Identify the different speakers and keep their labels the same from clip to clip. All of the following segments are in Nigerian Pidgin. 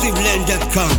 Speaker 1: Exclusiveland.com.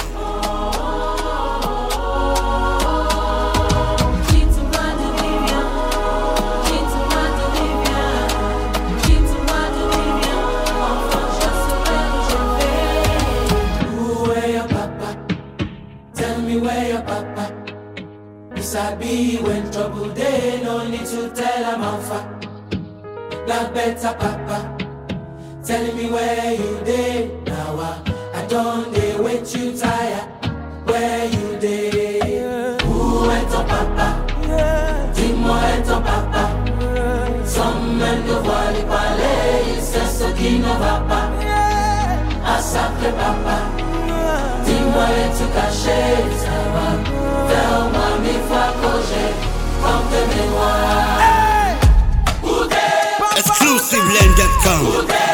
Speaker 2: Where your papa? Sabi when trouble day, no need to tell a man fa. Black better papa, tell me where you day. Now I don't dey wait you tired. Where you day? Who went to papa? Timo went to papa. Some men go valley palais, c'est ce qui ne va pas. A sacré papa. Dis-moi et tu caché, ça va. Fais-moi mi fois cocher, comme tes mémoires.
Speaker 1: Exclusiveland.com.